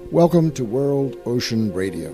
Welcome to World Ocean Radio.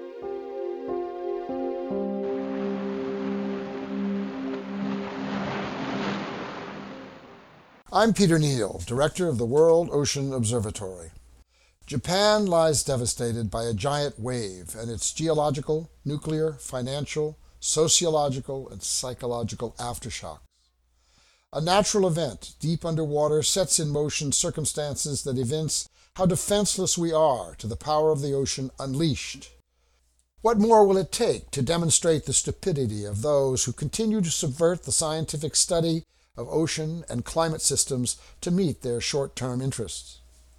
I'm Peter Neal, Director of the World Ocean Observatory. Japan lies devastated by a giant wave and its geological, nuclear, financial, sociological, and psychological aftershocks. A natural event deep underwater sets in motion circumstances that evince how defenseless we are to the power of the ocean unleashed. What more will it take to demonstrate the stupidity of those who continue to subvert the scientific study of ocean and climate systems to meet their short-term interests?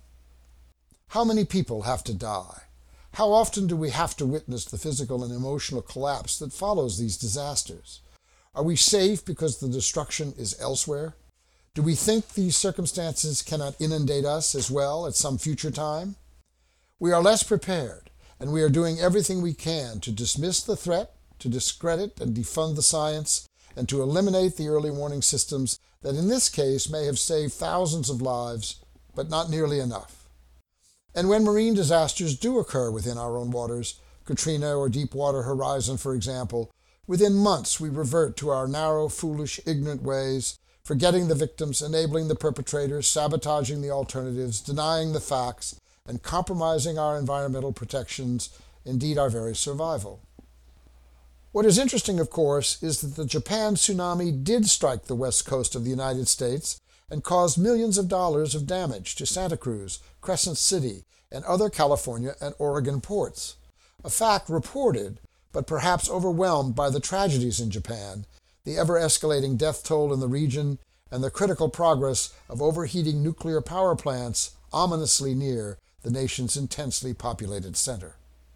How many people have to die? How often do we have to witness the physical and emotional collapse that follows these disasters? Are we safe because the destruction is elsewhere? Do we think these circumstances cannot inundate us as well at some future time? We are less prepared, and we are doing everything we can to dismiss the threat, to discredit and defund the science, and to eliminate the early warning systems that in this case may have saved thousands of lives, but not nearly enough. And when marine disasters do occur within our own waters, Katrina or Deepwater Horizon, for example, within months we revert to our narrow, foolish, ignorant ways, forgetting the victims, enabling the perpetrators, sabotaging the alternatives, denying the facts, and compromising our environmental protections, indeed our very survival. What is interesting, of course, is that the Japan tsunami did strike the west coast of the United States and caused millions of dollars of damage to Santa Cruz, Crescent City, and other California and Oregon ports. A fact reported, but perhaps overwhelmed by the tragedies in Japan, the ever-escalating death toll in the region, and the critical progress of overheating nuclear power plants ominously near the nation's intensely populated center.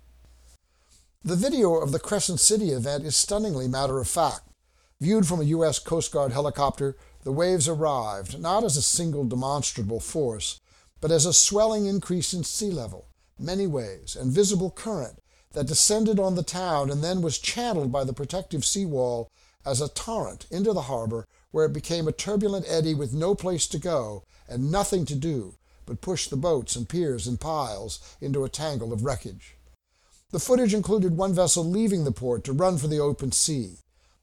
The video of the Crescent City event is stunningly matter-of-fact. Viewed from a U.S. Coast Guard helicopter, the waves arrived not as a single demonstrable force, but as a swelling increase in sea level, many waves, and visible current that descended on the town and then was channeled by the protective seawall as a torrent into the harbor, where it became a turbulent eddy with no place to go and nothing to do but push the boats and piers in piles into a tangle of wreckage. The footage included one vessel leaving the port to run for the open sea.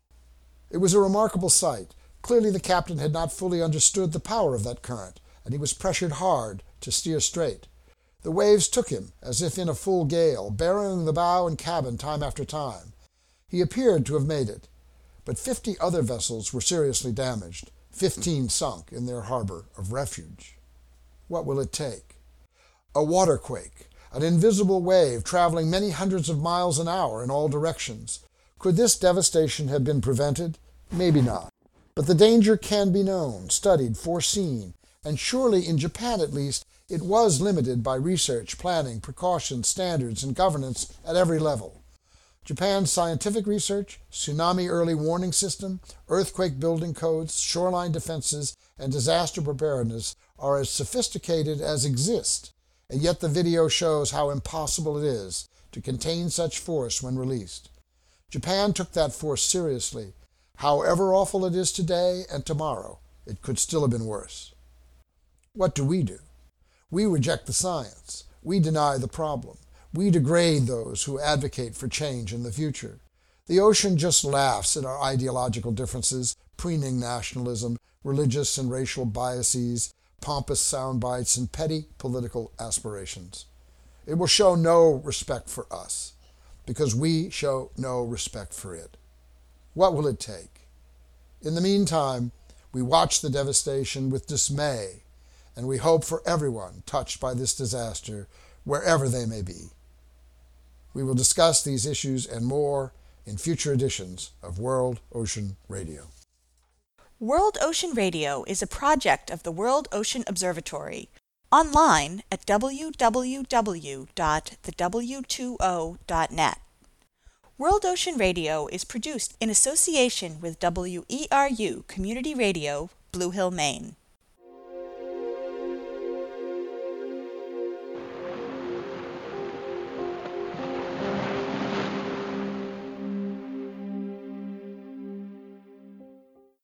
It was a remarkable sight. Clearly the captain had not fully understood the power of that current, and he was pressured hard to steer straight. The waves took him, as if in a full gale, burying the bow and cabin time after time. He appeared to have made it, but 50 other vessels were seriously damaged, 15 sunk in their harbor of refuge. What will it take? A waterquake, an invisible wave traveling many hundreds of miles an hour in all directions. Could this devastation have been prevented? Maybe not. But the danger can be known, studied, foreseen, and surely in Japan at least, it was limited by research, planning, precautions, standards, and governance at every level. Japan's scientific research, tsunami early warning system, earthquake building codes, shoreline defenses, and disaster preparedness are as sophisticated as exist, and yet the video shows how impossible it is to contain such force when released. Japan took that force seriously. However awful it is today and tomorrow, it could still have been worse. What do? We reject the science. We deny the problem. We degrade those who advocate for change in the future. The ocean just laughs at our ideological differences, preening nationalism, religious and racial biases, pompous sound bites, and petty political aspirations. It will show no respect for us, because we show no respect for it. What will it take? In the meantime, we watch the devastation with dismay, and we hope for everyone touched by this disaster, wherever they may be. We will discuss these issues and more in future editions of World Ocean Radio. World Ocean Radio is a project of the World Ocean Observatory, online at www.thewto.net. World Ocean Radio is produced in association with WERU Community Radio, Blue Hill, Maine.